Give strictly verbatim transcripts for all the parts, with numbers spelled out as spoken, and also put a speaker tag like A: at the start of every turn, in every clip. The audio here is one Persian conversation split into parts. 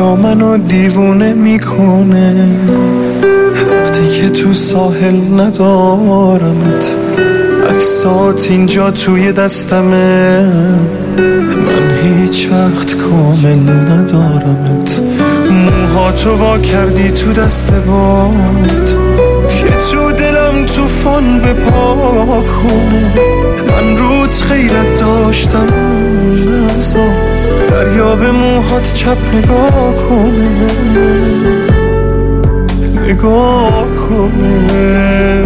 A: اما منو دیوونه میکنه وقتی که تو ساحل ندارمت. عکسات اینجا توی دستمه، من هیچ وقت کامل ندارمت. موهاتو وا کردی تو دست باد که تو دلم توفان به پا کنه. من روت غیرت داشتم نزا دریا به موهات چپ نگاه کنه، نگاه کنه،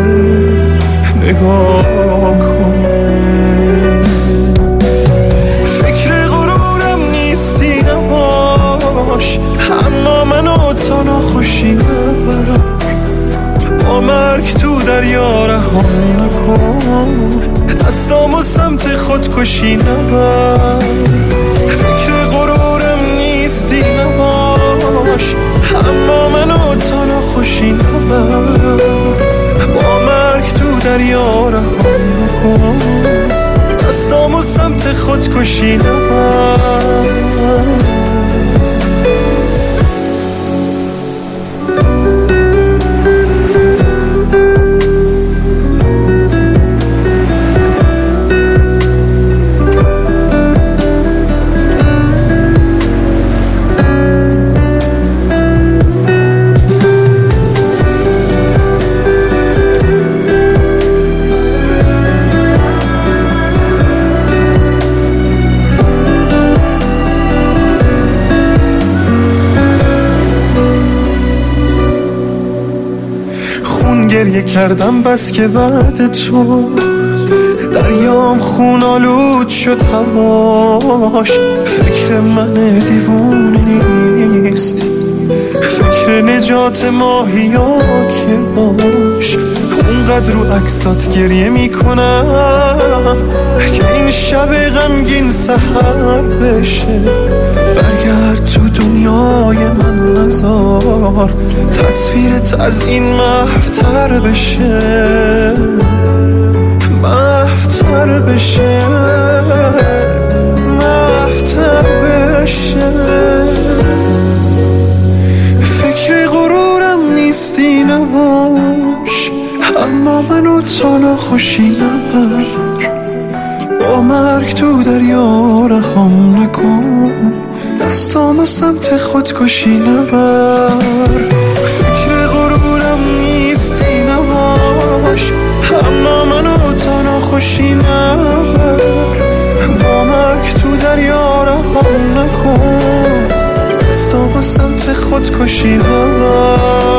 A: نگاه کنه. فکر غرورم نیستی نباش، اما منو تا ناخوشی نبر. با مرگ تو دریا رهام نکن، دستامو سمت خودکشی نبر. فکر غرورم نیستی نباش، اما منو تا ناخوشی نبر. با مرگ تو دریا رهام نکن، دستامو سمت خودکشی نبر. گریه کردم بس که بعد تو دریام خون آلود شد هواش. فکر من دیوونه نیستی، فکر نجات ماهیا که باش. اونقدر رو عکسات گریه میکنم که این شب غمگین سحر بشه. برگرد تو دنیای من نذار تصویرت از این محفتر بشه، محفتر بشه، محفتر بشه. فکر غرورم نیستی نباش، اما منو تا ناخوشی نبر. با مرگ تو دریا رهام نکن، دستامو سمت خودکشی نبر. فکر غرورم نیستی نباش، اما منو تا ناخوشی نبر. با مرگ تو دریا رهام نکن، دستامو سمت خودکشی نبر.